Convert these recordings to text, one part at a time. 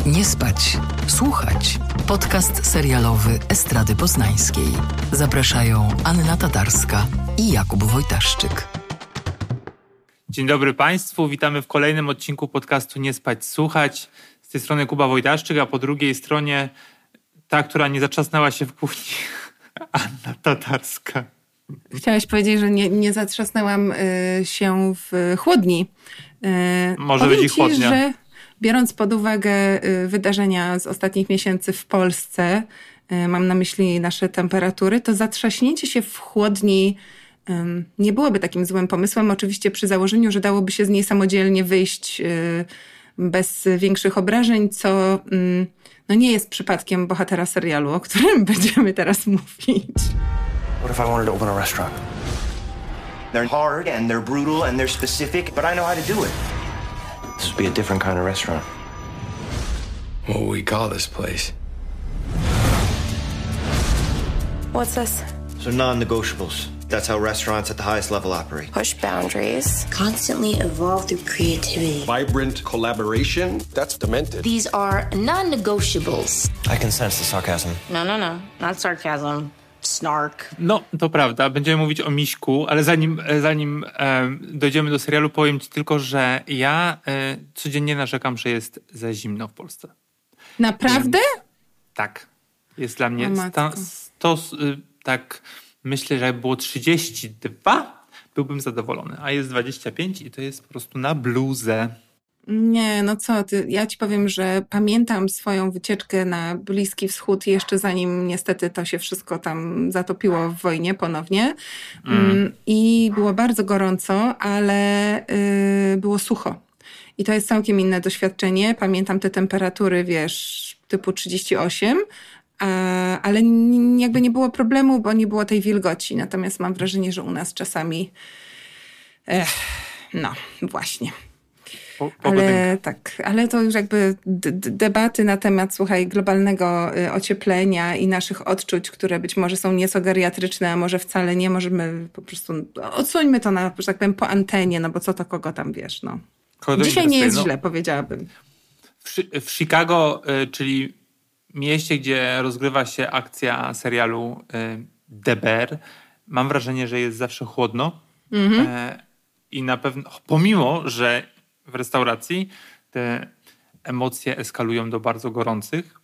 Nie spać, słuchać. Podcast serialowy Estrady Poznańskiej. Zapraszają Anna Tatarska i Jakub Wojtaszczyk. Dzień dobry Państwu, witamy w kolejnym odcinku podcastu Nie spać, słuchać. Z tej strony Kuba Wojtaszczyk, a po drugiej stronie ta, która nie zatrzasnęła się w kuchni, Anna Tatarska. Chciałaś powiedzieć, że nie zatrzasnęłam się w chłodni. Może być i chłodnia. Że biorąc pod uwagę wydarzenia z ostatnich miesięcy w Polsce, mam na myśli nasze temperatury, to zatrzaśnięcie się w chłodni nie byłoby takim złym pomysłem. Oczywiście przy założeniu, że dałoby się z niej samodzielnie wyjść bez większych obrażeń, co nie jest przypadkiem bohatera serialu, o którym będziemy teraz mówić. What if I wanted to open a restaurant? They're hard and they're brutal and they're specific, but I know how to do it. This would be a different kind of restaurant. What will we call this place? What's this? So non-negotiables. That's how restaurants at the highest level operate. Push boundaries. Constantly evolve through creativity. Vibrant collaboration. That's demented. These are non-negotiables. I can sense the sarcasm. No. Not sarcasm. Snark. No, to prawda. Będziemy mówić o Miśku, ale zanim dojdziemy do serialu, powiem Ci tylko, że ja codziennie narzekam, że jest za zimno w Polsce. Naprawdę? Tak. Jest dla mnie tak, myślę, że jak było 32, byłbym zadowolony, a jest 25 i to jest po prostu na bluzę. Nie, no co ty, ja ci powiem, że pamiętam swoją wycieczkę na Bliski Wschód jeszcze zanim niestety to się wszystko tam zatopiło w wojnie ponownie. I było bardzo gorąco, ale było sucho. I to jest całkiem inne doświadczenie. Pamiętam te temperatury, typu 38, ale jakby nie było problemu, bo nie było tej wilgoci. Natomiast mam wrażenie, że u nas czasami właśnie. Ale to już jakby debaty na temat, globalnego ocieplenia i naszych odczuć, które być może są nieco geriatryczne, a może wcale nie, możemy po prostu odsuńmy to że tak powiem, po antenie, no bo co to kogo tam wiesz, no. Dzisiaj nie jest źle, powiedziałabym. W Chicago, czyli mieście, gdzie rozgrywa się akcja serialu The Bear, mam wrażenie, że jest zawsze chłodno. I na pewno, pomimo, że w restauracji te emocje eskalują do bardzo gorących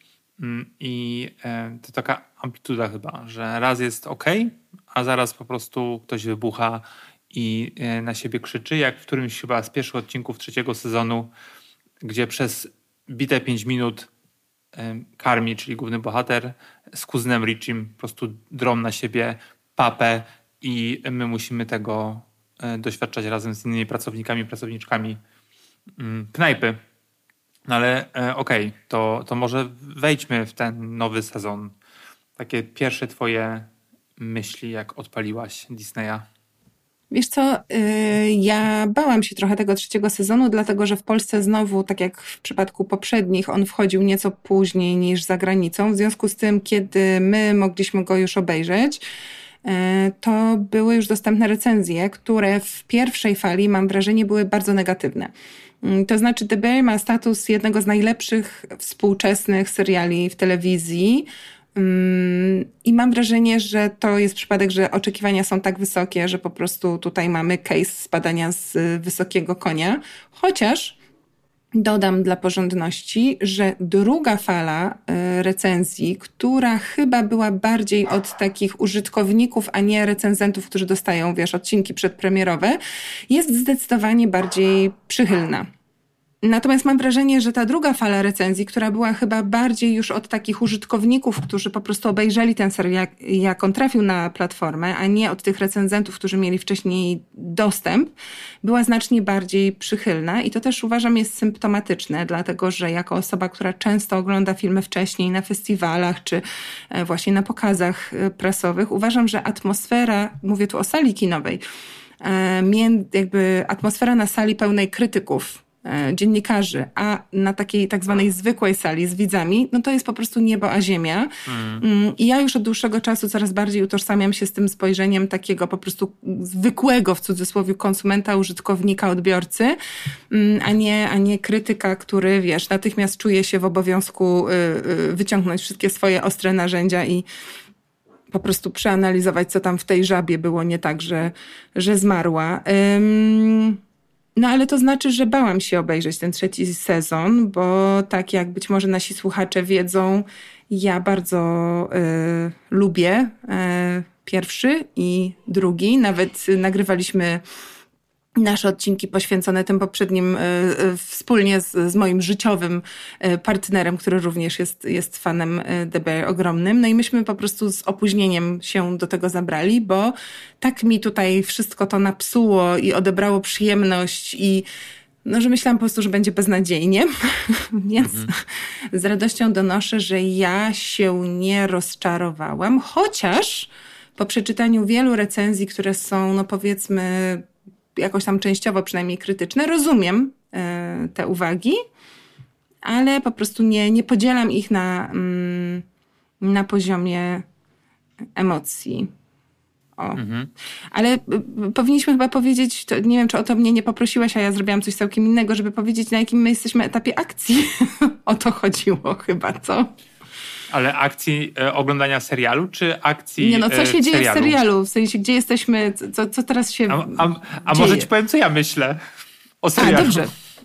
i to taka amplituda chyba, że raz jest okej, a zaraz po prostu ktoś wybucha i na siebie krzyczy, jak w którymś chyba z pierwszych odcinków 3. sezonu, gdzie przez bite 5 minut Carmi, czyli główny bohater, z kuzynem Richiem po prostu drą na siebie papę i my musimy tego doświadczać razem z innymi pracowniczkami knajpy. No ale okej, to może wejdźmy w ten nowy sezon. Takie pierwsze twoje myśli, jak odpaliłaś Disneya. Wiesz co, ja bałam się trochę tego 3. sezonu, dlatego że w Polsce znowu, tak jak w przypadku poprzednich, on wchodził nieco później niż za granicą. W związku z tym, kiedy my mogliśmy go już obejrzeć, to były już dostępne recenzje, które w pierwszej fali, mam wrażenie, były bardzo negatywne. To znaczy The Bear ma status jednego z najlepszych współczesnych seriali w telewizji i mam wrażenie, że to jest przypadek, że oczekiwania są tak wysokie, że po prostu tutaj mamy case spadania z wysokiego konia. Chociaż dodam dla porządności, że druga fala recenzji, która chyba była bardziej od takich użytkowników, a nie recenzentów, którzy dostają, odcinki przedpremierowe, jest zdecydowanie bardziej przychylna. Natomiast mam wrażenie, że ta druga fala recenzji, która była chyba bardziej już od takich użytkowników, którzy po prostu obejrzeli ten serial, jak on trafił na platformę, a nie od tych recenzentów, którzy mieli wcześniej dostęp, była znacznie bardziej przychylna i to też uważam jest symptomatyczne, dlatego że jako osoba, która często ogląda filmy wcześniej na festiwalach czy właśnie na pokazach prasowych, uważam, że atmosfera, mówię tu o sali kinowej, jakby atmosfera na sali pełnej krytyków dziennikarzy, a na takiej tak zwanej zwykłej sali z widzami, no to jest po prostu niebo a ziemia. I ja już od dłuższego czasu coraz bardziej utożsamiam się z tym spojrzeniem takiego po prostu zwykłego, w cudzysłowie, konsumenta, użytkownika, odbiorcy, a nie krytyka, który, wiesz, natychmiast czuje się w obowiązku wyciągnąć wszystkie swoje ostre narzędzia i po prostu przeanalizować, co tam w tej żabie było nie tak, że zmarła. No ale to znaczy, że bałam się obejrzeć ten 3. sezon, bo tak jak być może nasi słuchacze wiedzą, ja bardzo lubię 1. i 2. Nawet nagrywaliśmy nasze odcinki poświęcone tym poprzednim wspólnie z moim życiowym partnerem, który również jest fanem The Bear ogromnym. No i myśmy po prostu z opóźnieniem się do tego zabrali, bo tak mi tutaj wszystko to napsuło i odebrało przyjemność i no, że myślałam po prostu, że będzie beznadziejnie. Więc z radością donoszę, że ja się nie rozczarowałam, chociaż po przeczytaniu wielu recenzji, które są, no powiedzmy, jakoś tam częściowo przynajmniej krytyczne, rozumiem te uwagi, ale po prostu nie podzielam ich na poziomie emocji. Ale powinniśmy chyba powiedzieć, to nie wiem, czy o to mnie nie poprosiłaś, a ja zrobiłam coś całkiem innego, żeby powiedzieć, na jakim my jesteśmy etapie akcji. O to chodziło chyba, co? Ale akcji oglądania serialu, czy akcji nie, no co się dzieje serialu? W serialu? W sensie, gdzie jesteśmy, co teraz się A dzieje? może ci powiem, co ja myślę o serialu? Dobrze.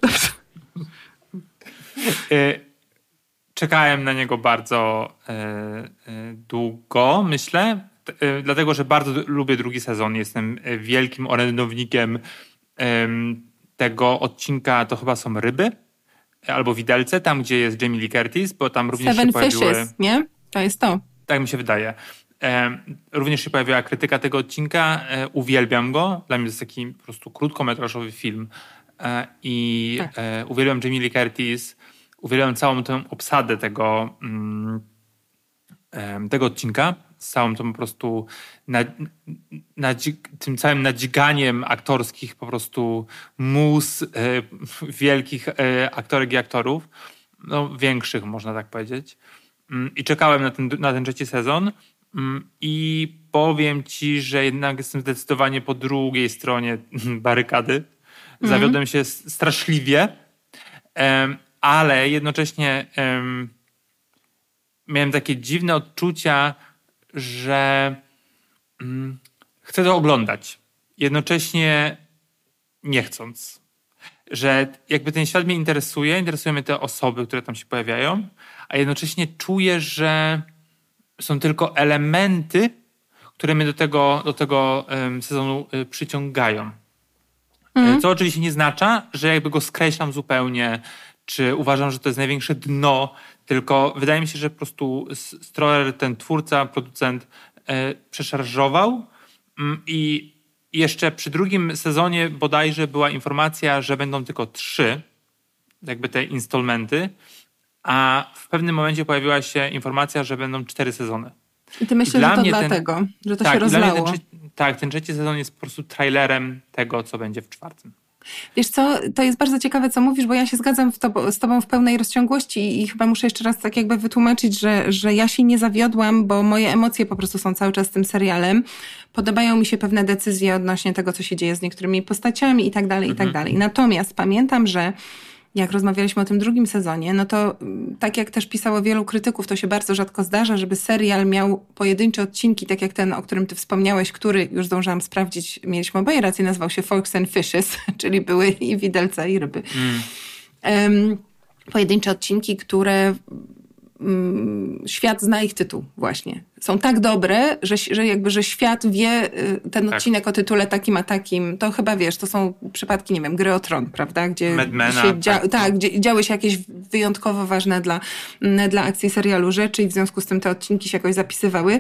Czekałem na niego bardzo długo, myślę, dlatego, że bardzo lubię 2. sezon. Jestem wielkim orędownikiem tego odcinka, to chyba są ryby, albo widelce, tam gdzie jest Jamie Lee Curtis, bo tam również Seven się pojawiły... Fishes, nie? To jest to. Tak mi się wydaje. Również się pojawiła krytyka tego odcinka. Uwielbiam go. Dla mnie to jest taki po prostu krótkometrażowy film. I uwielbiam Jamie Lee Curtis. Uwielbiam całą tę obsadę tego odcinka. Z całą tą po prostu tym całym nadziganiem aktorskich po prostu mus wielkich aktorek i aktorów. No, większych, można tak powiedzieć. I czekałem na ten 3. sezon i powiem ci, że jednak jestem zdecydowanie po drugiej stronie barykady. Zawiodłem się straszliwie, ale jednocześnie miałem takie dziwne odczucia, że chcę to oglądać. Jednocześnie nie chcąc. Że jakby ten świat mnie interesują mnie te osoby, które tam się pojawiają, a jednocześnie czuję, że są tylko elementy, które mnie do tego sezonu przyciągają. Co oczywiście nie oznacza, że jakby go skreślam zupełnie, czy uważam, że to jest największe dno, tylko wydaje mi się, że po prostu Stroller, ten twórca, producent, przeszarżował i jeszcze przy 2. sezonie bodajże była informacja, że będą tylko 3 jakby te installmenty, a w pewnym momencie pojawiła się informacja, że będą 4 sezony. I ty myślisz, że to dlatego, że to się rozlało? Ten 3. sezon jest po prostu trailerem tego, co będzie w 4. Wiesz co, to jest bardzo ciekawe, co mówisz, bo ja się zgadzam z tobą w pełnej rozciągłości i chyba muszę jeszcze raz tak jakby wytłumaczyć, że ja się nie zawiodłam, bo moje emocje po prostu są cały czas tym serialem. Podobają mi się pewne decyzje odnośnie tego, co się dzieje z niektórymi postaciami i tak dalej, i tak dalej. Natomiast pamiętam, że jak rozmawialiśmy o tym 2. sezonie, no to tak jak też pisało wielu krytyków, to się bardzo rzadko zdarza, żeby serial miał pojedyncze odcinki, tak jak ten, o którym ty wspomniałeś, który, już zdążyłam sprawdzić, mieliśmy oboje rację, nazywał się Forks and Fishes, czyli były i widelce, i ryby. Pojedyncze odcinki, które świat zna ich tytuł właśnie. Są tak dobre, że świat wie ten odcinek o tytule takim a takim. To chyba wiesz, to są przypadki, nie wiem, Gry o Tron, prawda? Gdzie gdzie działy się jakieś wyjątkowo ważne dla akcji serialu rzeczy i w związku z tym te odcinki się jakoś zapisywały.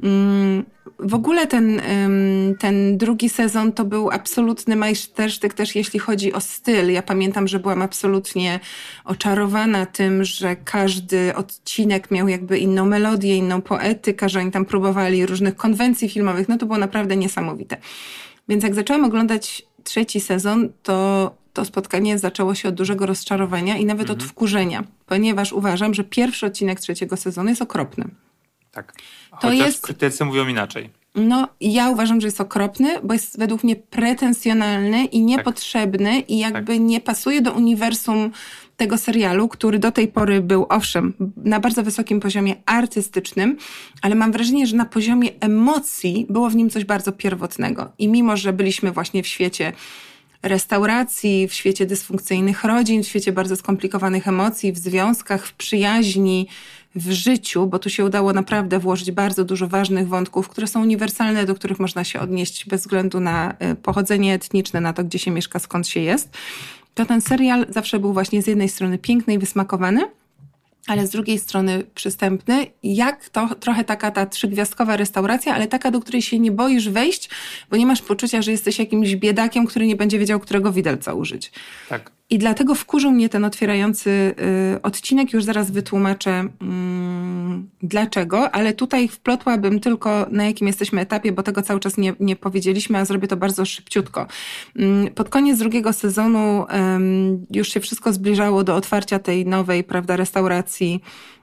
W ogóle ten 2. sezon to był absolutny majstersztyk też jeśli chodzi o styl. Ja pamiętam, że byłam absolutnie oczarowana tym, że każdy odcinek miał jakby inną melodię, inną poetykę, że oni tam próbowali różnych konwencji filmowych. No to było naprawdę niesamowite. Więc jak zaczęłam oglądać 3. sezon, to to spotkanie zaczęło się od dużego rozczarowania i nawet od wkurzenia, ponieważ uważam, że pierwszy odcinek 3. sezonu jest okropny. Tak. Chociaż krytycy mówią inaczej. No, ja uważam, że jest okropny, bo jest według mnie pretensjonalny i niepotrzebny i jakby nie pasuje do uniwersum tego serialu, który do tej pory był, owszem, na bardzo wysokim poziomie artystycznym, ale mam wrażenie, że na poziomie emocji było w nim coś bardzo pierwotnego. I mimo, że byliśmy właśnie w świecie restauracji, w świecie dysfunkcyjnych rodzin, w świecie bardzo skomplikowanych emocji, w związkach, w przyjaźni, w życiu, bo tu się udało naprawdę włożyć bardzo dużo ważnych wątków, które są uniwersalne, do których można się odnieść bez względu na pochodzenie etniczne, na to, gdzie się mieszka, skąd się jest, to ten serial zawsze był właśnie z jednej strony piękny i wysmakowany, ale z drugiej strony przystępny, jak to trochę taka ta 3-gwiazdkowa restauracja, ale taka, do której się nie boisz wejść, bo nie masz poczucia, że jesteś jakimś biedakiem, który nie będzie wiedział, którego widelca użyć. Tak. I dlatego wkurzył mnie ten otwierający odcinek, już zaraz wytłumaczę dlaczego, ale tutaj wplotłabym tylko, na jakim jesteśmy etapie, bo tego cały czas nie powiedzieliśmy, a zrobię to bardzo szybciutko. Pod koniec 2. sezonu już się wszystko zbliżało do otwarcia tej nowej, prawda, restauracji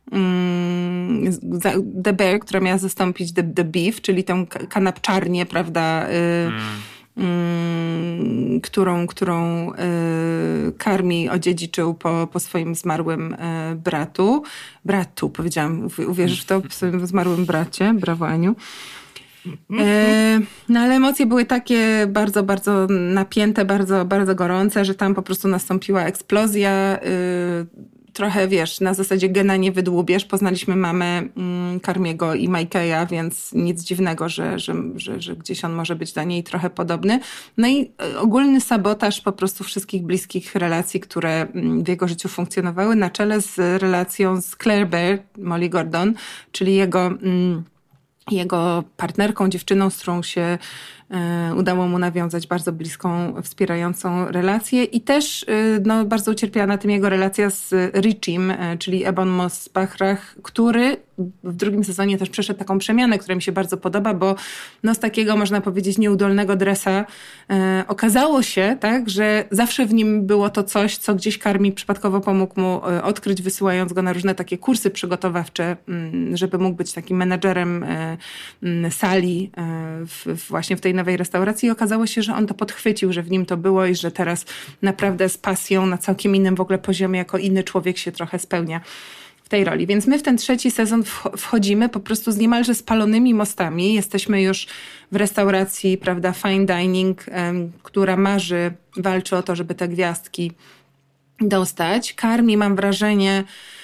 The Bear, która miała zastąpić The Beef, czyli tę kanapczarnię, prawda, którą Carmi odziedziczył po swoim zmarłym bratu, powiedziałam, uwierzysz w to, po swoim zmarłym bracie, brawo Aniu. No ale emocje były takie bardzo, bardzo napięte, bardzo, bardzo gorące, że tam po prostu nastąpiła eksplozja. Trochę, wiesz, na zasadzie gena nie wydłubiesz. Poznaliśmy mamę Carmiego i Mike'a, więc nic dziwnego, że gdzieś on może być do niej trochę podobny. No i ogólny sabotaż po prostu wszystkich bliskich relacji, które w jego życiu funkcjonowały, na czele z relacją z Claire Bear, Molly Gordon, czyli jego partnerką, dziewczyną, z którą się udało mu nawiązać bardzo bliską, wspierającą relację i też bardzo ucierpiała na tym jego relacja z Richiem, czyli Ebon Moss-Bachrach, który w 2. sezonie też przeszedł taką przemianę, która mi się bardzo podoba, bo z takiego, można powiedzieć, nieudolnego dresa okazało się, tak, że zawsze w nim było to coś, co gdzieś Carmi przypadkowo pomógł mu odkryć, wysyłając go na różne takie kursy przygotowawcze, żeby mógł być takim menadżerem sali właśnie w tej nowej restauracji. I okazało się, że on to podchwycił, że w nim to było i że teraz naprawdę z pasją na całkiem innym w ogóle poziomie, jako inny człowiek się trochę spełnia w tej roli. Więc my w ten 3. sezon wchodzimy po prostu z niemalże spalonymi mostami. Jesteśmy już w restauracji, prawda, fine dining, która walczy o to, żeby te gwiazdki dostać. Carmi, mam wrażenie,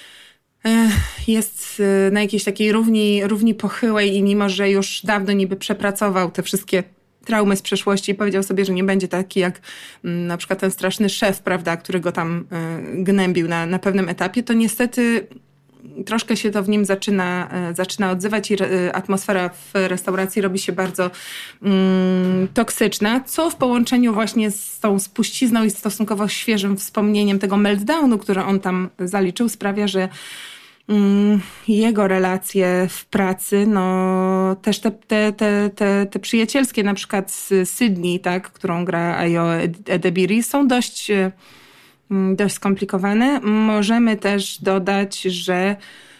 jest na jakiejś takiej równi pochyłej i mimo, że już dawno niby przepracował te wszystkie traumy z przeszłości i powiedział sobie, że nie będzie taki jak na przykład ten straszny szef, prawda, który go tam gnębił na pewnym etapie, to niestety troszkę się to w nim zaczyna odzywać i atmosfera w restauracji robi się bardzo toksyczna, co w połączeniu właśnie z tą spuścizną i stosunkowo świeżym wspomnieniem tego meltdownu, który on tam zaliczył, sprawia, że jego relacje w pracy, też te przyjacielskie, na przykład z Sydney, tak, którą gra Ayo Edebiri, są dość skomplikowane. Możemy też dodać, że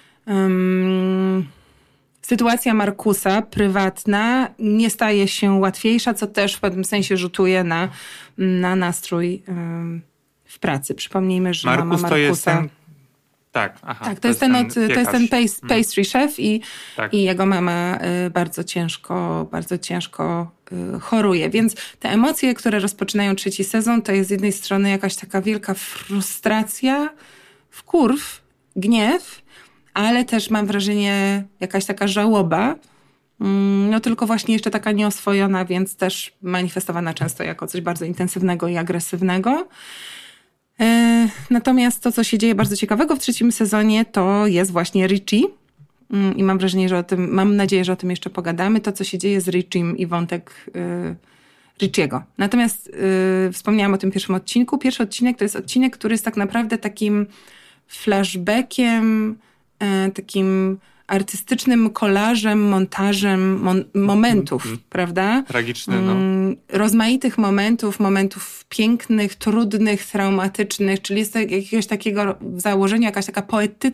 sytuacja Markusa prywatna nie staje się łatwiejsza, co też w pewnym sensie rzutuje na nastrój w pracy. Przypomnijmy, że mama Markusa... To jest ten... Tak, to jest ten pastry chef i jego mama bardzo ciężko choruje. Więc te emocje, które rozpoczynają 3. sezon, to jest z jednej strony jakaś taka wielka frustracja, wkurw, gniew, ale też mam wrażenie jakaś taka żałoba, tylko właśnie jeszcze taka nieoswojona, więc też manifestowana często jako coś bardzo intensywnego i agresywnego. Natomiast to, co się dzieje bardzo ciekawego w 3. sezonie, to jest właśnie Richie. I mam nadzieję, że o tym jeszcze pogadamy. To, co się dzieje z Richiem i wątek Richiego. Natomiast wspomniałam o tym pierwszym odcinku. Pierwszy odcinek to jest odcinek, który jest tak naprawdę takim flashbackiem, takim artystycznym kolażem, montażem momentów, prawda? Tragiczny, no. Rozmaitych momentów pięknych, trudnych, traumatycznych, czyli jest to jakiegoś takiego w założeniu jakaś taka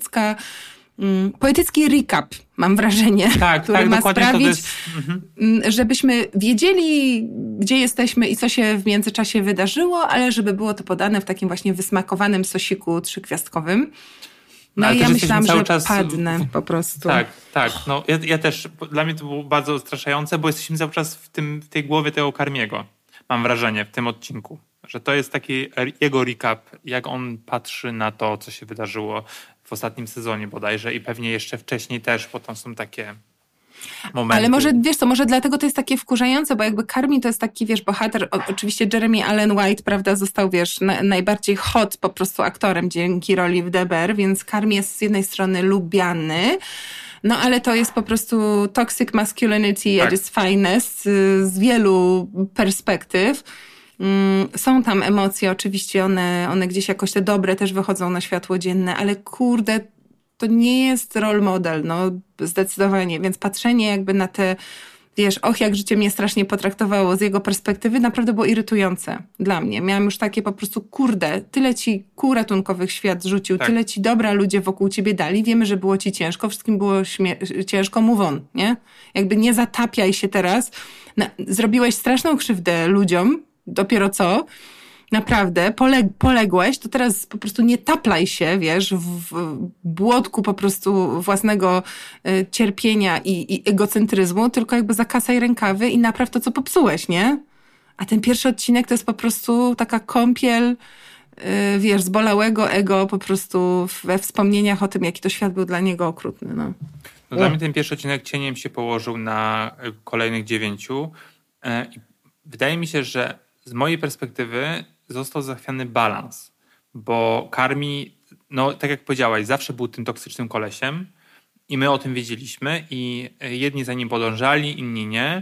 poetycki recap, mam wrażenie, który ma sprawić, żebyśmy wiedzieli, gdzie jesteśmy i co się w międzyczasie wydarzyło, ale żeby było to podane w takim właśnie wysmakowanym sosiku trzygwiazdkowym. No i ja myślałam, że padnę po prostu. Tak. No, ja też, dla mnie to było bardzo odstraszające, bo jesteśmy cały czas w tej głowie tego Carmiego, mam wrażenie, w tym odcinku. Że to jest taki jego recap, jak on patrzy na to, co się wydarzyło w ostatnim sezonie bodajże i pewnie jeszcze wcześniej też, bo tam są takie momenty. Ale może, wiesz co, może dlatego to jest takie wkurzające, bo jakby Carmi to jest taki, wiesz, bohater, oczywiście Jeremy Allen White, prawda, został, wiesz, najbardziej hot po prostu aktorem dzięki roli w DBR, więc Carmi jest z jednej strony lubiany, no ale to jest po prostu toxic masculinity at its finest z wielu perspektyw. Są tam emocje, oczywiście one gdzieś jakoś te dobre też wychodzą na światło dzienne, ale kurde, to nie jest role model, no zdecydowanie, więc patrzenie jakby na te, wiesz, jak życie mnie strasznie potraktowało z jego perspektywy, naprawdę było irytujące dla mnie. Miałam już takie po prostu, kurde, tyle ci kół ratunkowych świat rzucił, tyle ci dobra ludzie wokół ciebie dali, wiemy, że było ci ciężko, wszystkim było ciężko, move on, nie? Jakby nie zatapiaj się teraz, zrobiłeś straszną krzywdę ludziom, dopiero co, naprawdę, poległeś, to teraz po prostu nie taplaj się, wiesz, w błotku po prostu własnego cierpienia i egocentryzmu, tylko jakby zakasaj rękawy i napraw to, co popsułeś, nie? A ten pierwszy odcinek to jest po prostu taka kąpiel, wiesz, zbolałego ego po prostu we wspomnieniach o tym, jaki to świat był dla niego okrutny, no. No dla mnie ten pierwszy odcinek cieniem się położył na kolejnych 9. Wydaje mi się, że z mojej perspektywy został zachwiany balans, bo Carmi, no tak jak powiedziałaś, zawsze był tym toksycznym kolesiem i my o tym wiedzieliśmy i jedni za nim podążali, inni nie.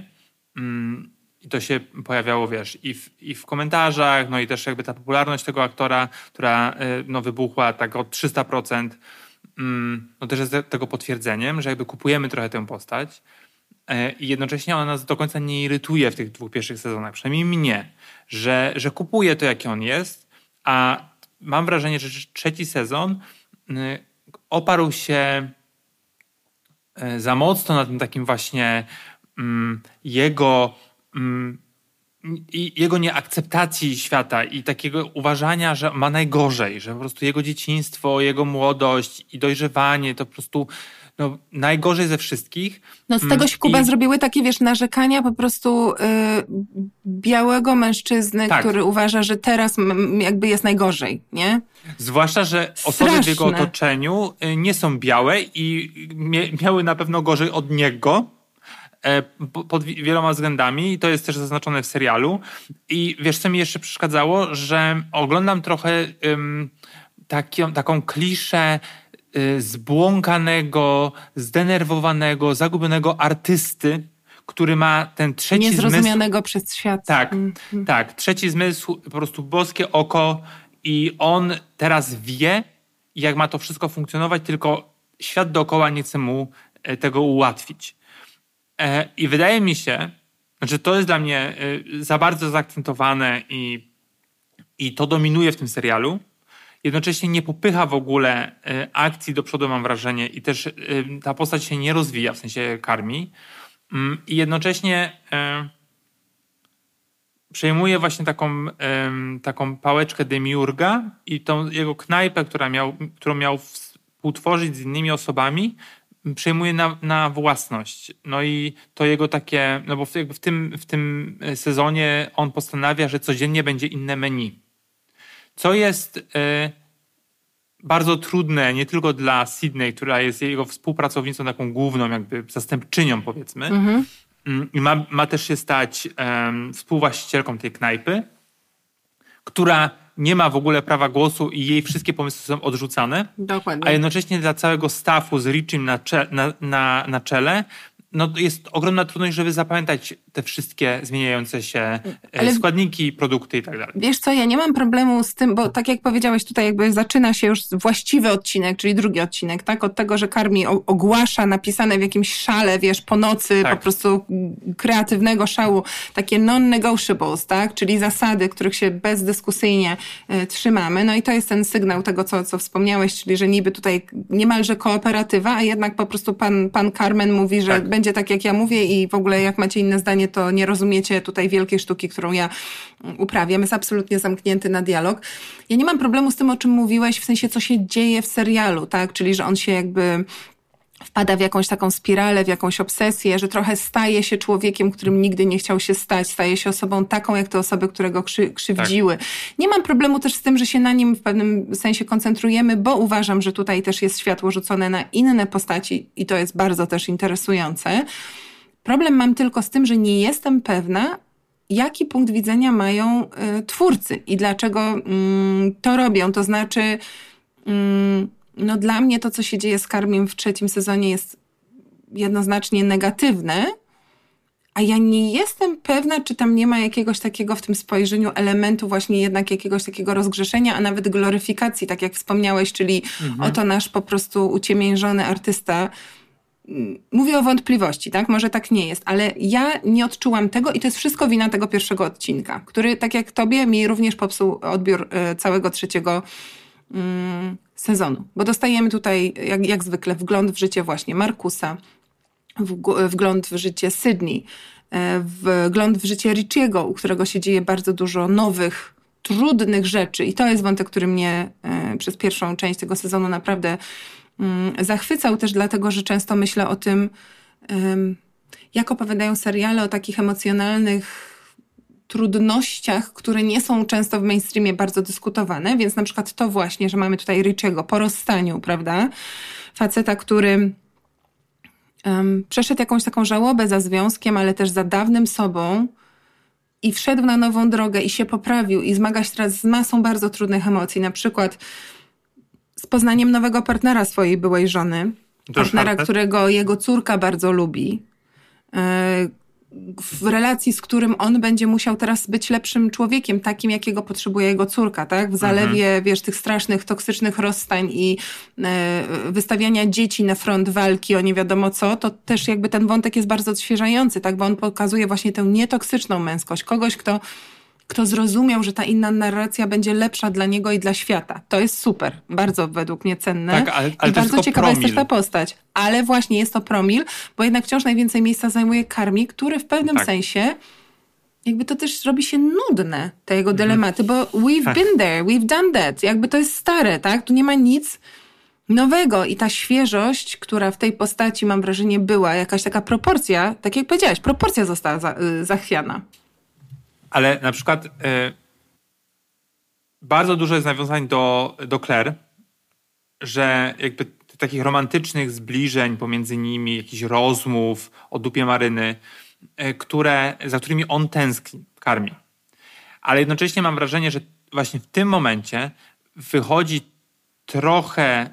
I to się pojawiało, wiesz, i w komentarzach, no i też jakby ta popularność tego aktora, która no, wybuchła tak o 300%, no też jest tego potwierdzeniem, że jakby kupujemy trochę tę postać i jednocześnie ona nas do końca nie irytuje w tych 2 pierwszych sezonach, przynajmniej mnie, że kupuje to, jaki on jest, a mam wrażenie, że 3. sezon oparł się za mocno na tym takim właśnie jego nieakceptacji świata i takiego uważania, że ma najgorzej, że po prostu jego dzieciństwo, jego młodość i dojrzewanie to po prostu no, najgorzej ze wszystkich. No z tego się Kuba zrobiły takie, wiesz, narzekania po prostu białego mężczyzny, który uważa, że teraz jakby jest najgorzej, nie? Zwłaszcza, że osoby w jego otoczeniu nie są białe i miały na pewno gorzej od niego pod wieloma względami i to jest też zaznaczone w serialu. I wiesz, co mi jeszcze przeszkadzało? Że oglądam trochę taką kliszę zbłąkanego, zdenerwowanego, zagubionego artysty, który ma ten trzeci zmysł. Niezrozumianego przez świat. Tak. Trzeci zmysł, po prostu boskie oko i on teraz wie, jak ma to wszystko funkcjonować, tylko świat dookoła nie chce mu tego ułatwić. I wydaje mi się, że to jest dla mnie za bardzo zaakcentowane i to dominuje w tym serialu. Jednocześnie nie popycha w ogóle akcji do przodu, mam wrażenie, i też ta postać się nie rozwija, w sensie Carmi. I jednocześnie przejmuje właśnie taką pałeczkę demiurga i tą jego knajpę, którą miał współtworzyć z innymi osobami, przejmuje na własność. No i to jego takie, no bo w tym sezonie on postanawia, że codziennie będzie inne menu. Co jest bardzo trudne nie tylko dla Sydney, która jest jego współpracownicą, taką główną jakby zastępczynią, powiedzmy. I ma też się stać współwłaścicielką tej knajpy, która nie ma w ogóle prawa głosu i jej wszystkie pomysły są odrzucane. Dokładnie. A jednocześnie dla całego staffu z Richim na czele no jest ogromna trudność, żeby zapamiętać te wszystkie zmieniające się składniki, produkty i tak dalej. Wiesz co, ja nie mam problemu z tym, bo tak jak powiedziałeś tutaj, jakby zaczyna się już właściwy odcinek, czyli drugi odcinek, tak? Od tego, że Carmi ogłasza napisane w jakimś szale, wiesz, po nocy, po prostu kreatywnego szału, takie non-negotiables, tak? Czyli zasady, których się bezdyskusyjnie trzymamy. No i to jest ten sygnał tego, co wspomniałeś, czyli że niby tutaj niemalże kooperatywa, a jednak po prostu pan Carmen mówi, że będzie tak, jak ja mówię i w ogóle jak macie inne zdanie, to nie rozumiecie tutaj wielkiej sztuki, którą ja uprawiam. Jest absolutnie zamknięty na dialog. Ja nie mam problemu z tym, o czym mówiłeś, w sensie, co się dzieje w serialu, tak? Czyli, że on się jakby wpada w jakąś taką spiralę, w jakąś obsesję, że trochę staje się człowiekiem, którym nigdy nie chciał się stać, staje się osobą taką, jak te osoby, które go krzywdziły. Nie mam problemu też z tym, że się na nim w pewnym sensie koncentrujemy, bo uważam, że tutaj też jest światło rzucone na inne postaci i to jest bardzo też interesujące. Problem mam tylko z tym, że nie jestem pewna, jaki punkt widzenia mają twórcy i dlaczego to robią. To znaczy, no dla mnie to, co się dzieje z Carmim w 3. sezonie jest jednoznacznie negatywne, a ja nie jestem pewna, czy tam nie ma jakiegoś takiego w tym spojrzeniu elementu właśnie jednak jakiegoś takiego rozgrzeszenia, a nawet gloryfikacji, tak jak wspomniałeś, czyli oto nasz po prostu uciemiężony artysta. Mówię o wątpliwości, tak? Może tak nie jest, ale ja nie odczułam tego i to jest wszystko wina tego pierwszego odcinka, który, tak jak tobie, mi również popsuł odbiór całego 3. sezonu. Bo dostajemy tutaj, jak zwykle, wgląd w życie właśnie Markusa, wgląd w życie Sydney, wgląd w życie Richiego, u którego się dzieje bardzo dużo nowych, trudnych rzeczy i to jest wątek, który mnie przez pierwszą część tego sezonu naprawdę zachwycał też dlatego, że często myślę o tym, jak opowiadają seriale o takich emocjonalnych trudnościach, które nie są często w mainstreamie bardzo dyskutowane, więc na przykład to właśnie, że mamy tutaj Richiego po rozstaniu, prawda? Faceta, który przeszedł jakąś taką żałobę za związkiem, ale też za dawnym sobą i wszedł na nową drogę i się poprawił i zmaga się teraz z masą bardzo trudnych emocji, na przykład z poznaniem nowego partnera swojej byłej żony, partnera, którego jego córka bardzo lubi, w relacji, z którym on będzie musiał teraz być lepszym człowiekiem, takim, jakiego potrzebuje jego córka, tak? W zalewie, wiesz, tych strasznych, toksycznych rozstań i wystawiania dzieci na front walki o nie wiadomo co, to też jakby ten wątek jest bardzo odświeżający, tak? Bo on pokazuje właśnie tę nietoksyczną męskość, kogoś, kto zrozumiał, że ta inna narracja będzie lepsza dla niego i dla świata. To jest super. Bardzo według mnie cenne. Tak, ale i bardzo ciekawa jest też ta postać. Ale właśnie jest to promil, bo jednak wciąż najwięcej miejsca zajmuje Carmi, który w pewnym sensie jakby to też robi się nudne, te jego dylematy, bo we've been there, we've done that. Jakby to jest stare, tak? Tu nie ma nic nowego i ta świeżość, która w tej postaci, mam wrażenie, była, jakaś taka proporcja, tak jak powiedziałaś, proporcja została zachwiana. Ale na przykład bardzo dużo jest nawiązań do Claire, że jakby takich romantycznych zbliżeń pomiędzy nimi, jakichś rozmów o dupie Maryny, za którymi on tęskni, Carmi. Ale jednocześnie mam wrażenie, że właśnie w tym momencie wychodzi trochę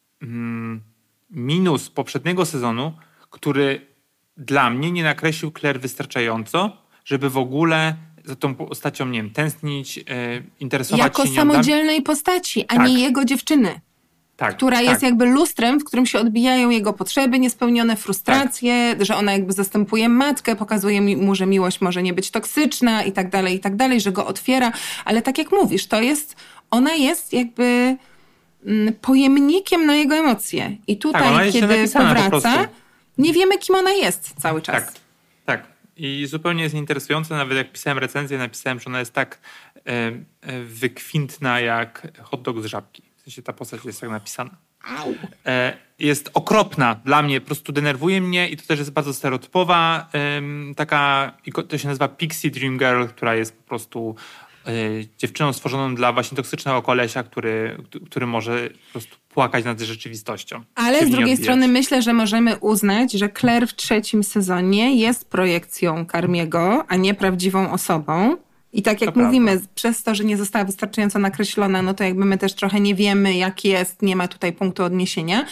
minus poprzedniego sezonu, który dla mnie nie nakreślił Claire wystarczająco, żeby w ogóle za tą postacią, nie wiem, tęsknić, interesować jako się nią. Jako samodzielnej postaci, a nie jego dziewczyny. Która jest jakby lustrem, w którym się odbijają jego potrzeby, niespełnione frustracje, że ona jakby zastępuje matkę, pokazuje mu, że miłość może nie być toksyczna i tak dalej, że go otwiera. Ale tak jak mówisz, ona jest jakby pojemnikiem na jego emocje. I tutaj, kiedy powraca, nie wiemy, kim ona jest cały czas. Tak. I zupełnie jest nieinteresujące. Nawet jak pisałem recenzję, napisałem, że ona jest tak wykwintna jak hot dog z Żabki. W sensie ta postać jest tak napisana. Jest okropna dla mnie, po prostu denerwuje mnie i to też jest bardzo stereotypowa. Taka, to się nazywa Pixie Dream Girl, która jest po prostu dziewczyną stworzoną dla właśnie toksycznego kolesia, który może po prostu płakać nad rzeczywistością. Ale z drugiej strony myślę, że możemy uznać, że Claire w 3. sezonie jest projekcją Carmiego, a nie prawdziwą osobą. I tak jak mówimy, przez to, że nie została wystarczająco nakreślona, no to jakby my też trochę nie wiemy, jak jest, nie ma tutaj punktu odniesienia.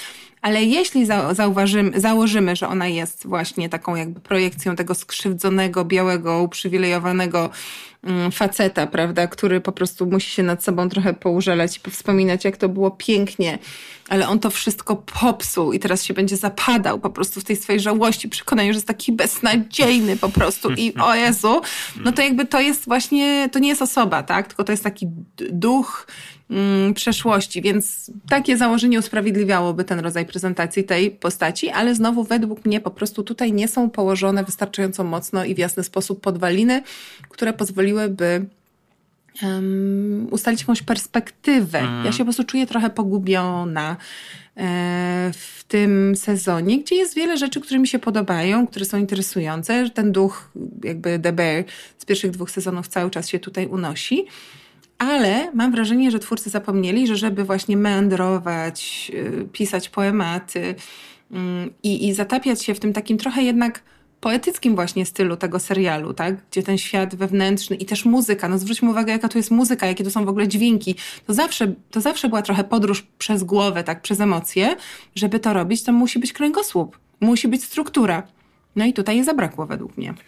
Ale jeśli założymy, że ona jest właśnie taką jakby projekcją tego skrzywdzonego, białego, uprzywilejowanego faceta, prawda, który po prostu musi się nad sobą trochę poużalać i powspominać, jak to było pięknie, ale on to wszystko popsuł i teraz się będzie zapadał po prostu w tej swojej żałości, przekonaniu, że jest taki beznadziejny po prostu i o Jezu, no to jakby to jest właśnie, to nie jest osoba, tak, tylko to jest taki duch przeszłości, więc takie założenie usprawiedliwiałoby ten rodzaj prezentacji tej postaci, ale znowu według mnie po prostu tutaj nie są położone wystarczająco mocno i w jasny sposób podwaliny, które pozwoliłyby ustalić jakąś perspektywę. Ja się po prostu czuję trochę pogubiona w tym sezonie, gdzie jest wiele rzeczy, które mi się podobają, które są interesujące, że ten duch jakby The Bear z pierwszych 2 sezonów cały czas się tutaj unosi. Ale mam wrażenie, że twórcy zapomnieli, że żeby właśnie meandrować, pisać poematy i zatapiać się w tym takim trochę jednak poetyckim właśnie stylu tego serialu, tak? Gdzie ten świat wewnętrzny i też muzyka, no zwróćmy uwagę, jaka tu jest muzyka, jakie to są w ogóle dźwięki. To zawsze była trochę podróż przez głowę, tak? Przez emocje. Żeby to robić, to musi być kręgosłup, musi być struktura. No i tutaj jej zabrakło według mnie.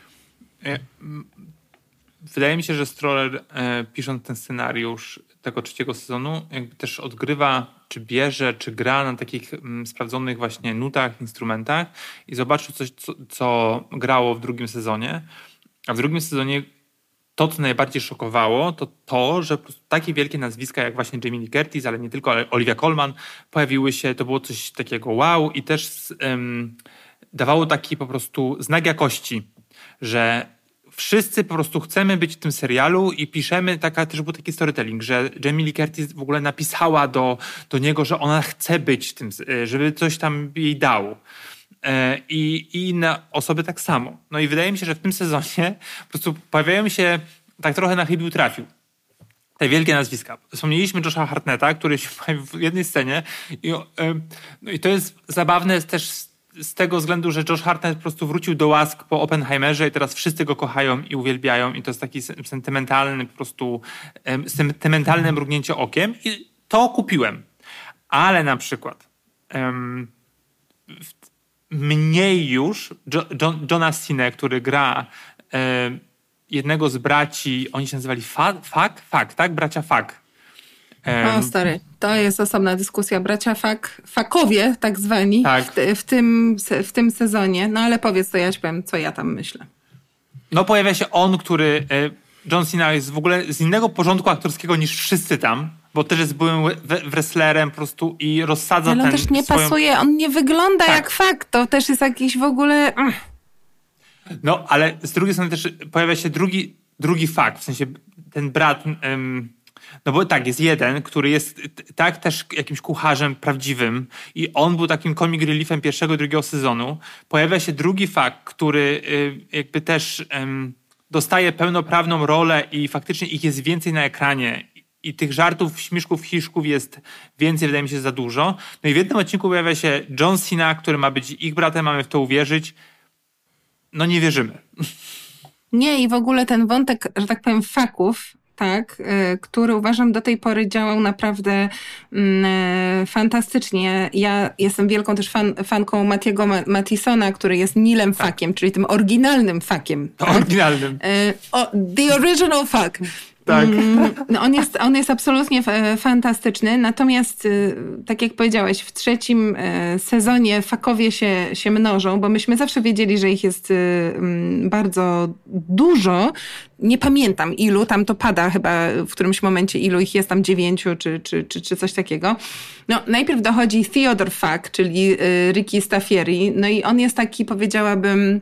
Wydaje mi się, że Stroller, pisząc ten scenariusz tego 3 sezonu, jakby też odgrywa, czy bierze, czy gra na takich sprawdzonych właśnie nutach, instrumentach i zobaczył coś, co grało w 2 sezonie. A w 2 sezonie to, co najbardziej szokowało, to, że po prostu takie wielkie nazwiska jak właśnie Jamie Lee Curtis, ale nie tylko, ale Olivia Colman pojawiły się. To było coś takiego wow i też dawało taki po prostu znak jakości, że wszyscy po prostu chcemy być w tym serialu i piszemy, też był taki storytelling, że Jamie Lee Curtis w ogóle napisała do niego, że ona chce być w tym, żeby coś tam jej dał. I inne osoby tak samo. No i wydaje mi się, że w tym sezonie po prostu pojawiają się tak trochę na chybił trafił. Te wielkie nazwiska. Wspomnieliśmy Josha Hartnetta, który się pojawił w jednej scenie i to jest zabawne też z tego względu, że Josh Hartnett po prostu wrócił do łask po Oppenheimerze i teraz wszyscy go kochają i uwielbiają i to jest taki sentymentalny po prostu sentymentalne mrugnięcie okiem i to kupiłem. Ale na przykład mniej już Johna Cena, który gra jednego z braci, oni się nazywali Fak, tak? Bracia Fak. O stary, to jest osobna dyskusja. Bracia Fakowie tak zwani w tym sezonie. No ale powiedz, to ja ci powiem, co ja tam myślę. No pojawia się on, który... John Cena jest w ogóle z innego porządku aktorskiego niż wszyscy tam, bo też jest byłym wrestlerem po prostu i rozsadza ale on też nie pasuje, on nie wygląda jak Fak. To też jest jakiś w ogóle... No, ale z drugiej strony też pojawia się drugi Fak, w sensie ten brat... No bo tak, jest jeden, który jest tak też jakimś kucharzem prawdziwym i on był takim comic reliefem 1. i 2. sezonu. Pojawia się drugi Fak, który jakby też dostaje pełnoprawną rolę i faktycznie ich jest więcej na ekranie i tych żartów, śmieszków, hiszków jest więcej, wydaje mi się, za dużo. No i w jednym odcinku pojawia się John Cena, który ma być ich bratem, mamy w to uwierzyć. No nie wierzymy. Nie i w ogóle ten wątek, że tak powiem, faków, tak, który uważam do tej pory działał naprawdę fantastycznie. Ja jestem wielką też fanką Mattiego Mattisona, który jest Nilem Fakiem, czyli tym oryginalnym Fakiem. Tak? Oryginalnym. The original Fak. Tak. No on jest absolutnie fantastyczny, natomiast tak jak powiedziałeś, w 3. sezonie fakowie się mnożą, bo myśmy zawsze wiedzieli, że ich jest bardzo dużo. Nie pamiętam ilu, tam to pada chyba w którymś momencie, ilu ich jest tam 9 czy coś takiego. No najpierw dochodzi Theodore Fak, czyli Ricky Staffieri, no i on jest taki, powiedziałabym,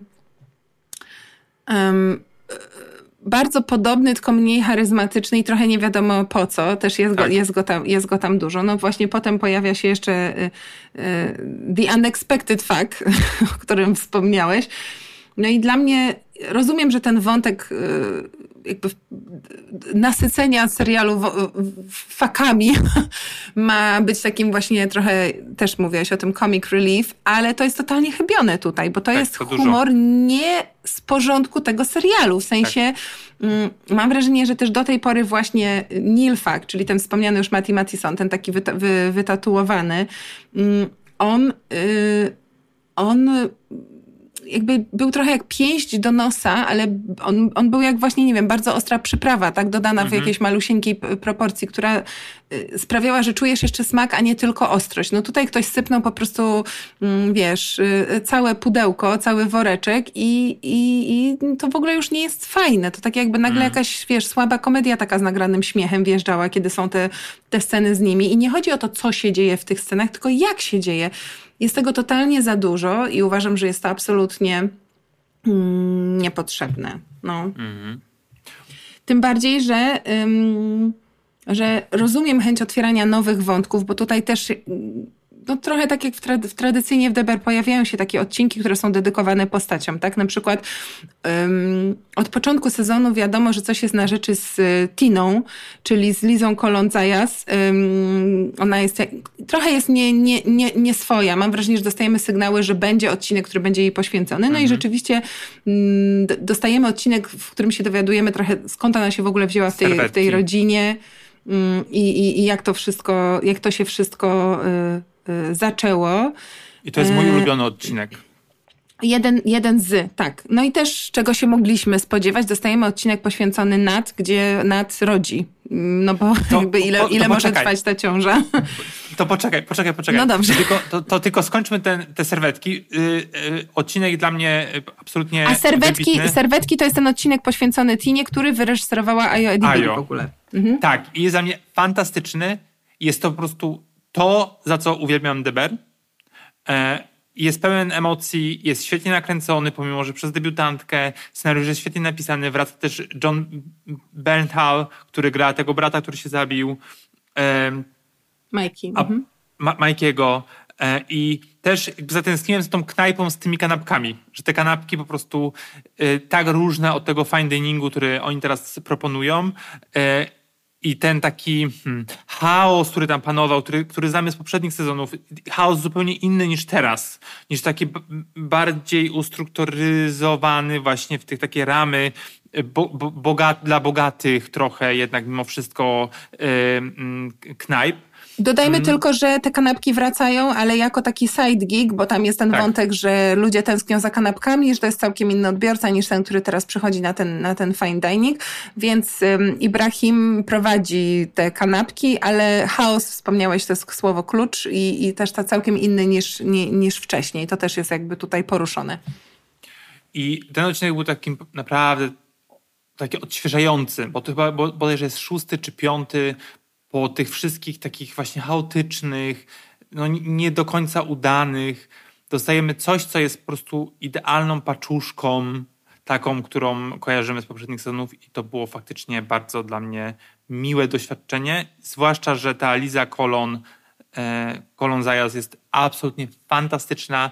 bardzo podobny, tylko mniej charyzmatyczny i trochę nie wiadomo po co. Też jest go tam dużo. No właśnie potem pojawia się jeszcze The Unexpected Fact, o którym wspomniałeś. No i dla mnie, rozumiem, że ten wątek jakby nasycenia serialu fakami ma być takim właśnie trochę, też mówiłaś o tym comic relief, ale to jest totalnie chybione tutaj, bo to jest humor nie z porządku tego serialu. W sensie mam wrażenie, że też do tej pory właśnie Neil Fak, czyli ten wspomniany już Matty Mattison, ten taki wytatuowany, on jakby był trochę jak pięść do nosa, ale on był jak właśnie, nie wiem, bardzo ostra przyprawa, tak, dodana w jakiejś malusieńkiej proporcji, która sprawiała, że czujesz jeszcze smak, a nie tylko ostrość. No tutaj ktoś sypnął po prostu, wiesz, całe pudełko, cały woreczek i to w ogóle już nie jest fajne. To tak jakby nagle jakaś, wiesz, słaba komedia taka z nagranym śmiechem wjeżdżała, kiedy są te sceny z nimi. I nie chodzi o to, co się dzieje w tych scenach, tylko jak się dzieje. Jest tego totalnie za dużo i uważam, że jest to absolutnie niepotrzebne. No. Tym bardziej, że rozumiem chęć otwierania nowych wątków, bo tutaj też no trochę tak jak tradycyjnie w DBR pojawiają się takie odcinki, które są dedykowane postaciom, tak? Na przykład od początku sezonu wiadomo, że coś jest na rzeczy z Tiną, czyli z Lizą Colon-Zayas. Ona jest trochę jest nie swoja. Mam wrażenie, że dostajemy sygnały, że będzie odcinek, który będzie jej poświęcony. No i rzeczywiście dostajemy odcinek, w którym się dowiadujemy trochę, skąd ona się w ogóle wzięła w tej rodzinie i jak to się wszystko zaczęło. I to jest mój ulubiony odcinek. Jeden z, tak. No i też, czego się mogliśmy spodziewać, dostajemy odcinek poświęcony Nat, gdzie Nat rodzi. No bo jakby ile może trwać ta ciąża? To poczekaj. No dobrze. To tylko skończmy te serwetki. Odcinek dla mnie absolutnie A serwetki to jest ten odcinek poświęcony Tinie, który wyreżyserowała Ayo Edebiri w ogóle. Tak. I jest dla mnie fantastyczny. Jest to po prostu to, za co uwielbiam DBR. Jest pełen emocji, jest świetnie nakręcony, pomimo że przez debiutantkę. Scenariusz jest świetnie napisany. Wraca też John Bernthal, który gra tego brata, który się zabił. Mikey'ego. I też zatęskniłem z tą knajpą, z tymi kanapkami. Że te kanapki po prostu tak różne od tego fine diningu, który oni teraz proponują. I ten taki chaos, który tam panował, który znamy z poprzednich sezonów, chaos zupełnie inny niż teraz. Niż taki bardziej ustrukturyzowany właśnie w tych takie ramy dla bogatych trochę jednak mimo wszystko knajp. Dodajmy tylko, że te kanapki wracają, ale jako taki side gig, bo tam jest ten wątek, że ludzie tęsknią za kanapkami, że to jest całkiem inny odbiorca niż ten, który teraz przychodzi na ten fine dining, więc Ibrahim prowadzi te kanapki, ale chaos, wspomniałeś, to jest słowo klucz i też to całkiem inny niż wcześniej. To też jest jakby tutaj poruszone. I ten odcinek był takim naprawdę taki odświeżający, bo to chyba bodajże jest 6. czy 5. po tych wszystkich takich właśnie chaotycznych, no nie do końca udanych, dostajemy coś, co jest po prostu idealną paczuszką, taką, którą kojarzymy z poprzednich sezonów i to było faktycznie bardzo dla mnie miłe doświadczenie, zwłaszcza, że ta Liza Colon-Zayas jest absolutnie fantastyczna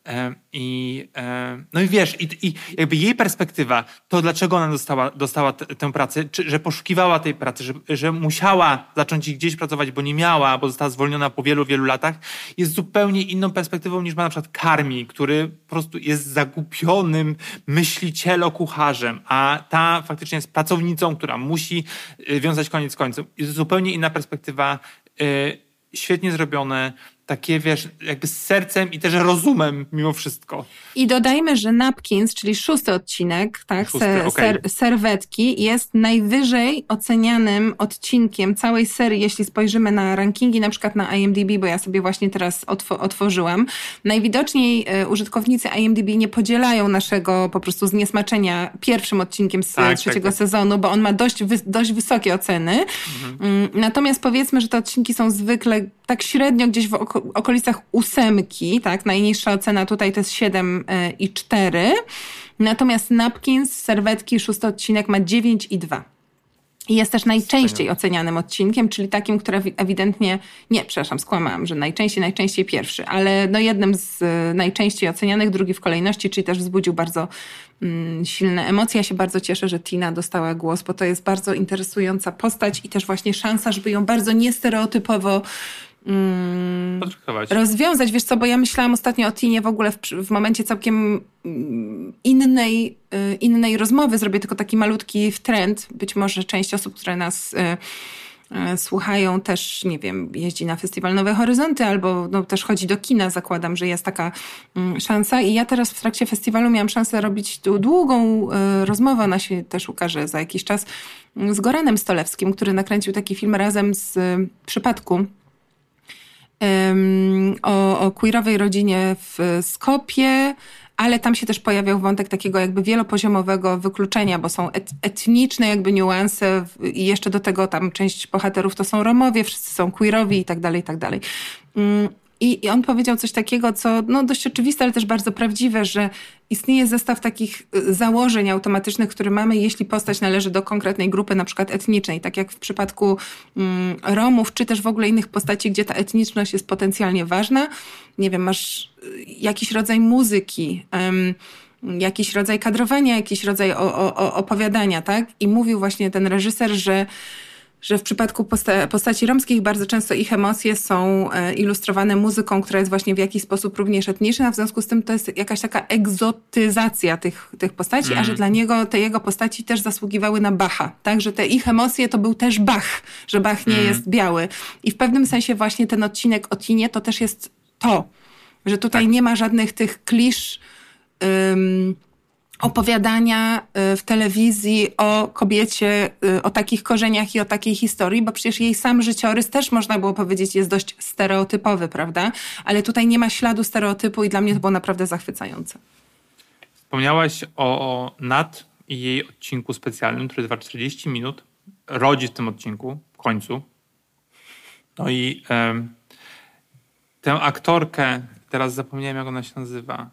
no i wiesz, i jakby jej perspektywa, to dlaczego ona dostała tę pracę, że poszukiwała tej pracy, że musiała zacząć gdzieś pracować, bo nie miała, bo została zwolniona po wielu, wielu latach, jest zupełnie inną perspektywą niż ma na przykład Carmi, który po prostu jest zagubionym myślicielo-kucharzem, a ta faktycznie jest pracownicą, która musi wiązać koniec z końcem. Jest zupełnie inna perspektywa, świetnie zrobione, takie, wiesz, jakby z sercem i też rozumem mimo wszystko. I dodajmy, że Napkins, czyli 6. odcinek, tak, serwetki, jest najwyżej ocenianym odcinkiem całej serii, jeśli spojrzymy na rankingi, na przykład na IMDb, bo ja sobie właśnie teraz otworzyłam. Najwidoczniej użytkownicy IMDb nie podzielają naszego po prostu zniesmaczenia pierwszym odcinkiem z trzeciego sezonu, bo on ma dość wysokie oceny. Natomiast powiedzmy, że te odcinki są zwykle tak średnio gdzieś w okolicach 8, tak? Najniższa ocena tutaj to jest 7,4. Natomiast Napkins, serwetki, 6. odcinek ma 9,2. I jest też najczęściej ocenianym odcinkiem, czyli takim, który ewidentnie... skłamałam, że najczęściej pierwszy, ale no jednym z najczęściej ocenianych, drugi w kolejności, czyli też wzbudził bardzo silne emocje. Ja się bardzo cieszę, że Tina dostała głos, bo to jest bardzo interesująca postać i też właśnie szansa, żeby ją bardzo niestereotypowo rozwiązać. Wiesz co, bo ja myślałam ostatnio o Tinie w ogóle w momencie całkiem innej rozmowy. Zrobię tylko taki malutki wtręt. Być może część osób, które nas słuchają też, nie wiem, jeździ na festiwal Nowe Horyzonty albo no, też chodzi do kina, zakładam, że jest taka szansa. I ja teraz w trakcie festiwalu miałam szansę robić długą rozmowę, ona się też ukaże za jakiś czas, z Goranem Stolewskim, który nakręcił taki film razem z Przypadku o queerowej rodzinie w Skopie, ale tam się też pojawiał wątek takiego jakby wielopoziomowego wykluczenia, bo są etniczne jakby niuanse i jeszcze do tego tam część bohaterów to są Romowie, wszyscy są queerowi i tak dalej, i tak dalej. I on powiedział coś takiego, co no dość oczywiste, ale też bardzo prawdziwe, że istnieje zestaw takich założeń automatycznych, które mamy, jeśli postać należy do konkretnej grupy, na przykład etnicznej, tak jak w przypadku Romów, czy też w ogóle innych postaci, gdzie ta etniczność jest potencjalnie ważna. Nie wiem, masz jakiś rodzaj muzyki, jakiś rodzaj kadrowania, jakiś rodzaj opowiadania, tak? I mówił właśnie ten reżyser, że w przypadku postaci romskich bardzo często ich emocje są ilustrowane muzyką, która jest właśnie w jakiś sposób również etniczna, a w związku z tym to jest jakaś taka egzotyzacja tych postaci, a że dla niego te jego postaci też zasługiwały na Bacha, tak? Że te ich emocje to był też Bach, że Bach nie jest biały. I w pewnym sensie właśnie ten odcinek o Tinie to też jest to, że tutaj nie ma żadnych tych klisz opowiadania w telewizji o kobiecie, o takich korzeniach i o takiej historii, bo przecież jej sam życiorys też można było powiedzieć jest dość stereotypowy, prawda? Ale tutaj nie ma śladu stereotypu i dla mnie to było naprawdę zachwycające. Wspomniałaś o Nat i jej odcinku specjalnym, który trwa 40 minut. Rodzi w tym odcinku, w końcu. No i tę aktorkę, teraz zapomniałem jak ona się nazywa,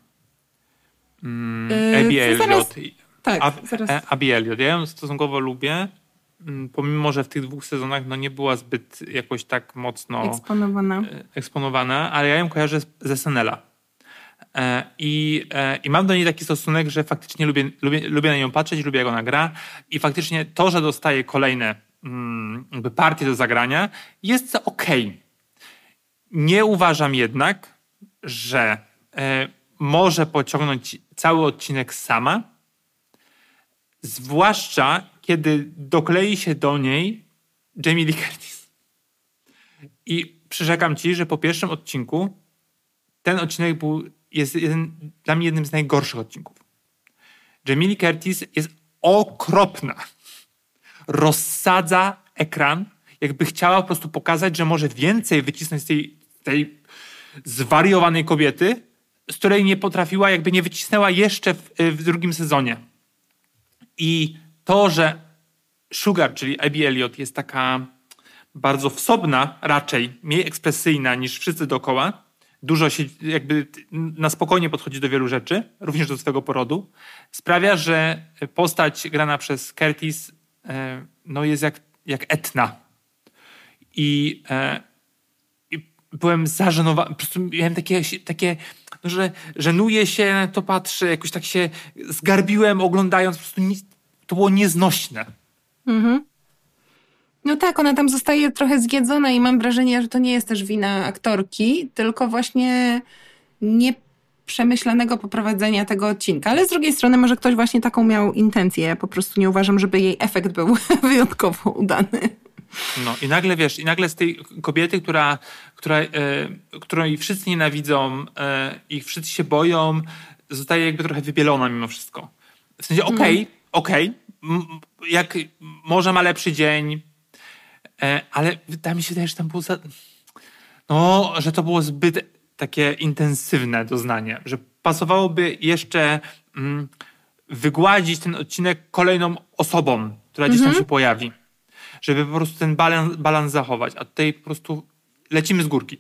Abby Elliot. Abby Elliot. Ja ją stosunkowo lubię, pomimo że w tych 2 sezonach no, nie była zbyt jakoś tak mocno eksponowana, ale ja ją kojarzę z SNL-a. I mam do niej taki stosunek, że faktycznie lubię na nią patrzeć, lubię jak ona gra i faktycznie to, że dostaje kolejne partie do zagrania jest okej. Nie uważam jednak, że może pociągnąć cały odcinek sama, zwłaszcza kiedy doklei się do niej Jamie Lee Curtis. I przyrzekam ci, że po pierwszym odcinku ten odcinek jest dla mnie jednym z najgorszych odcinków. Jamie Lee Curtis jest okropna. Rozsadza ekran, jakby chciała po prostu pokazać, że może więcej wycisnąć z tej zwariowanej kobiety, z której nie potrafiła, jakby nie wycisnęła jeszcze w 2 sezonie. I to, że Sugar, czyli Abby Elliot, jest taka bardzo wsobna, raczej mniej ekspresyjna niż wszyscy dookoła, dużo się jakby na spokojnie podchodzi do wielu rzeczy, również do swego porodu, sprawia, że postać grana przez Curtis no jest jak Etna. I byłem zażenowany, po prostu miałem takie że żenuję się, to patrzę, jakoś tak się zgarbiłem oglądając, po prostu to było nieznośne. Mhm. No tak, ona tam zostaje trochę zjedzona i mam wrażenie, że to nie jest też wina aktorki, tylko właśnie nieprzemyślanego poprowadzenia tego odcinka. Ale z drugiej strony może ktoś właśnie taką miał intencję. Ja po prostu nie uważam, żeby jej efekt był wyjątkowo udany. No i nagle wiesz, z tej kobiety, której wszyscy nienawidzą i wszyscy się boją, zostaje jakby trochę wybielona mimo wszystko. W sensie okej, jak może ma lepszy dzień, ale wydaje mi się, że tam było że to było zbyt takie intensywne doznanie, że pasowałoby jeszcze wygładzić ten odcinek kolejną osobą, która gdzieś tam się pojawi. Żeby po prostu ten balans zachować, a tutaj po prostu lecimy z górki.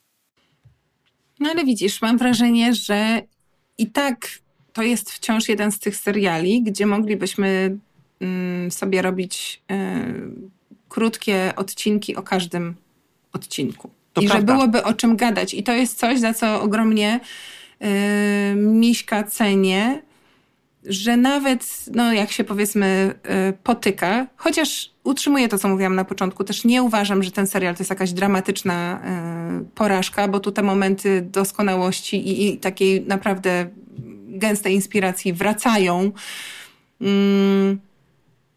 No ale widzisz, mam wrażenie, że i tak to jest wciąż jeden z tych seriali, gdzie moglibyśmy sobie robić krótkie odcinki o każdym odcinku. To I prawda. że byłoby o czym gadać. I to jest coś, za co ogromnie Miśka cenię, że nawet, no jak się powiedzmy potyka, chociaż utrzymuję to, co mówiłam na początku, też nie uważam, że ten serial to jest jakaś dramatyczna porażka, bo tu te momenty doskonałości i takiej naprawdę gęstej inspiracji wracają.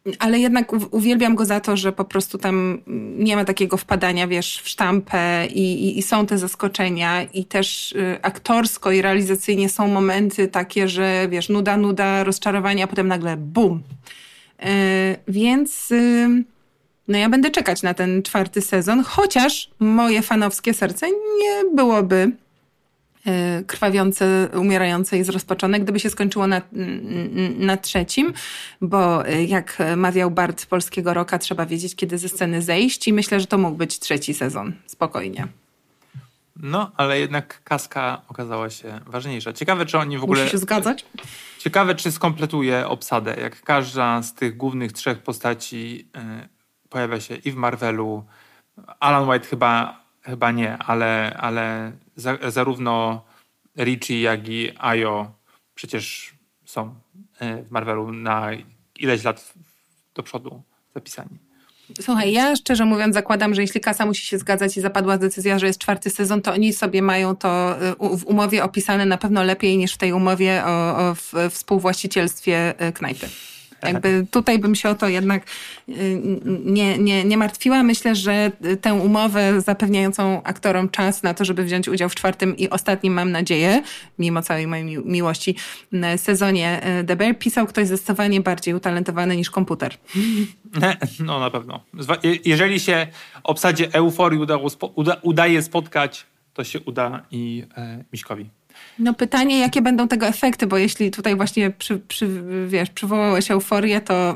Ale jednak uwielbiam go za to, że po prostu tam nie ma takiego wpadania, wiesz, w sztampę i są te zaskoczenia i też aktorsko i realizacyjnie są momenty takie, że wiesz, nuda, rozczarowanie, a potem nagle bum. Więc no ja będę czekać na ten 4. sezon, chociaż moje fanowskie serce nie byłoby krwawiące, umierające i zrozpaczone, gdyby się skończyło na 3, bo jak mawiał Bart Polskiego Rocka, trzeba wiedzieć, kiedy ze sceny zejść i myślę, że to mógł być 3. sezon. Spokojnie. No, ale jednak Kaska okazała się ważniejsza. Ciekawe, czy oni w ogóle... Musi się zgadzać. Ciekawe, czy skompletuje obsadę. Jak każda z tych głównych 3 postaci pojawia się i w Marvelu. Alan White chyba nie, ale zarówno Richie, jak i Ayo przecież są w Marvelu na ileś lat do przodu zapisani. Słuchaj, ja szczerze mówiąc zakładam, że jeśli kasa musi się zgadzać i zapadła decyzja, że jest 4. sezon, to oni sobie mają to w umowie opisane na pewno lepiej niż w tej umowie o współwłaścicielstwie knajpy. Jakby tutaj bym się o to jednak nie martwiła. Myślę, że tę umowę zapewniającą aktorom czas na to, żeby wziąć udział w 4. i ostatnim, mam nadzieję, mimo całej mojej miłości, sezonie The Bear, pisał ktoś zdecydowanie bardziej utalentowany niż komputer. No na pewno. Jeżeli się obsadzie Euforii udaje spotkać, to się uda i Miśkowi. No pytanie, jakie będą tego efekty, bo jeśli tutaj właśnie przywołałeś Euforię, to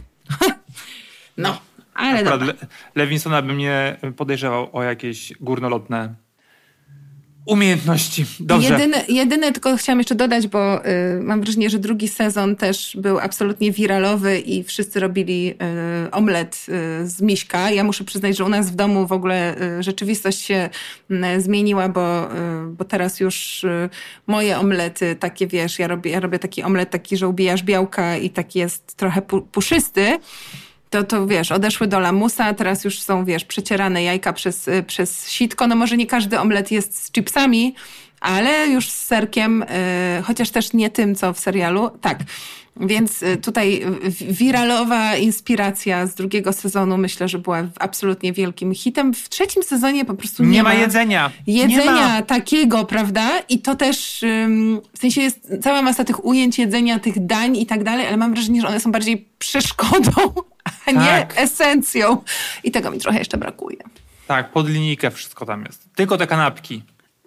no, ale dobra. Lewinsona by mnie podejrzewał o jakieś górnolotne umiejętności. Dobrze. Jedyne tylko chciałam jeszcze dodać, bo mam wrażenie, że 2. sezon też był absolutnie wiralowy i wszyscy robili omlet z Miśka. Ja muszę przyznać, że u nas w domu w ogóle rzeczywistość się zmieniła, bo teraz już moje omlety takie, wiesz, ja robię taki omlet taki, że ubijasz białka i taki jest trochę puszysty. To wiesz, odeszły do lamusa, teraz już są, wiesz, przecierane jajka przez sitko. No może nie każdy omlet jest z chipsami, ale już z serkiem, chociaż też nie tym, co w serialu. Tak, więc tutaj wiralowa inspiracja z 2. sezonu myślę, że była absolutnie wielkim hitem. W 3. sezonie po prostu nie ma jedzenia. Jedzenia takiego, prawda? I to też, w sensie jest cała masa tych ujęć jedzenia, tych dań i tak dalej, ale mam wrażenie, że one są bardziej przeszkodą, a nie esencją. I tego mi trochę jeszcze brakuje. Tak, pod linijkę wszystko tam jest. Tylko te kanapki.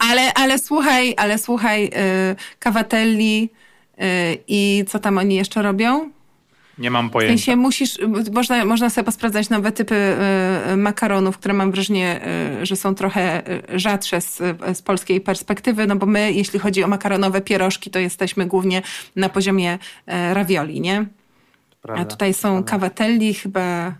Ale słuchaj, Cavatelli i co tam oni jeszcze robią? Nie mam pojęcia. W sensie można sobie posprawdzać nowe typy makaronów, które mam wrażenie, że są trochę rzadsze z polskiej perspektywy, no bo my, jeśli chodzi o makaronowe pierożki, to jesteśmy głównie na poziomie ravioli, nie? Prawda, a tutaj są Cavatelli chyba...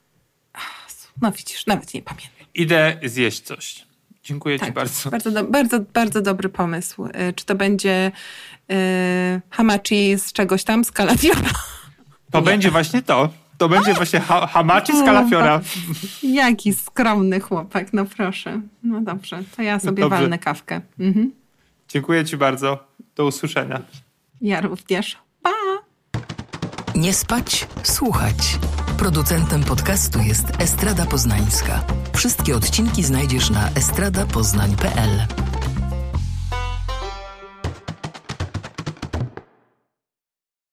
No widzisz, nawet nie pamiętam. Idę zjeść coś. Dziękuję ci bardzo. Bardzo dobry pomysł. Czy to będzie hamachi z czegoś tam, z kalafiora? To będzie właśnie to. To będzie właśnie hamachi z kalafiora. Jaki skromny chłopak, no proszę. No dobrze, to ja sobie walnę kawkę. Mhm. Dziękuję ci bardzo. Do usłyszenia. Ja również. Pa! Nie spać, słuchać. Producentem podcastu jest Estrada Poznańska. Wszystkie odcinki znajdziesz na estradapoznań.pl.